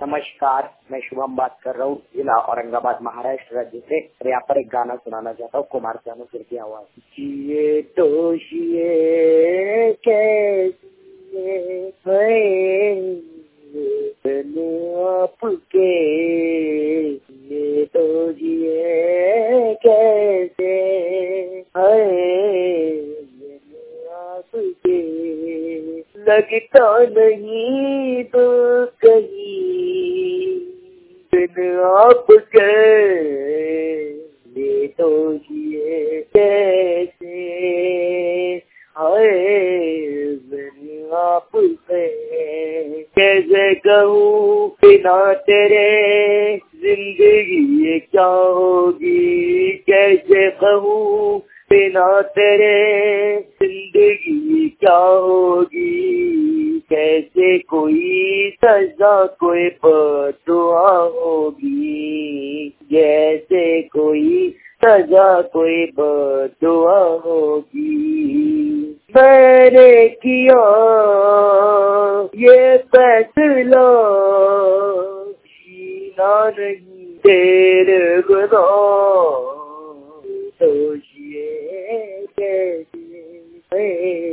नमस्कार, मैं शुभम बात कर रहा हूँ, जिला औरंगाबाद, महाराष्ट्र राज्य से। और यहाँ पर एक गाना सुनाना चाहता हूँ, कुमार सानू फिर की आवाज। जिए तो जिए कैसे आपके, ये तो जिए कैसे आपके, लगता नहीं तो कहीं बिन आपके, ये तो जिए कैसे हाय बिन आपके। कैसे कहूँ बिना तेरे जिंदगी क्या होगी, कैसे कहूँ बिना तेरे जिंदगी क्या होगी, कैसे कोई सजा कोई बदुआ होगी, जैसे कोई सजा कोई बदुआ होगी। मैंने किया ये फैसला जीना नहीं तेरे बिना, तो जिए कैसे